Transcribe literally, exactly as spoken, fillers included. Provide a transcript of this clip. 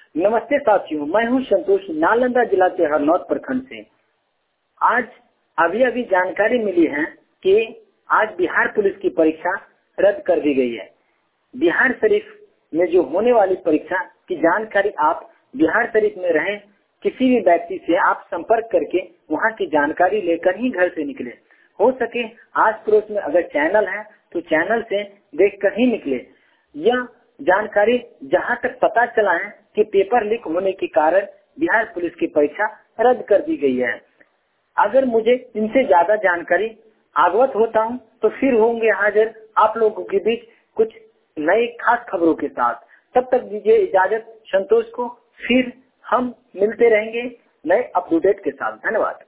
नमस्ते साथियों, मैं हूं संतोष, नालंदा जिला के हरनौत प्रखंड से। आज अभी अभी जानकारी मिली है कि आज बिहार पुलिस की परीक्षा रद्द कर दी गई है। बिहार शरीफ में जो होने वाली परीक्षा की जानकारी आप बिहार शरीफ में रहे किसी भी व्यक्ति से आप संपर्क करके वहां की जानकारी लेकर ही घर से निकले। हो सके आस पड़ोस में अगर चैनल है तो चैनल से देखकर ही निकले। यह जानकारी जहां तक पता चला है कि पेपर लीक होने के कारण बिहार पुलिस की परीक्षा रद्द कर दी गई है। अगर मुझे इनसे ज्यादा जानकारी अवगत होता हूं तो फिर होंगे हाजिर आप लोगों के बीच कुछ नए खास खबरों के साथ। तब तक दीजिए इजाजत संतोष को, फिर हम मिलते रहेंगे नए अपडेट के साथ। धन्यवाद।